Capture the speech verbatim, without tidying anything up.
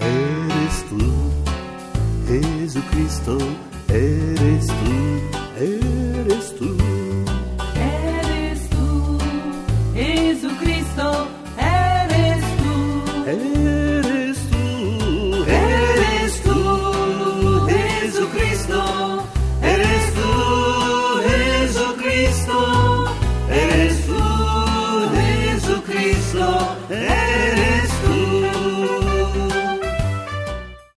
eres tú, Jesucristo, eres tú, eres tú. Eres tú, Jesucristo, eres tú. Eres tú, Eres tú, Jesucristo, eres tú, Jesucristo, eres tú, Jesucristo, eres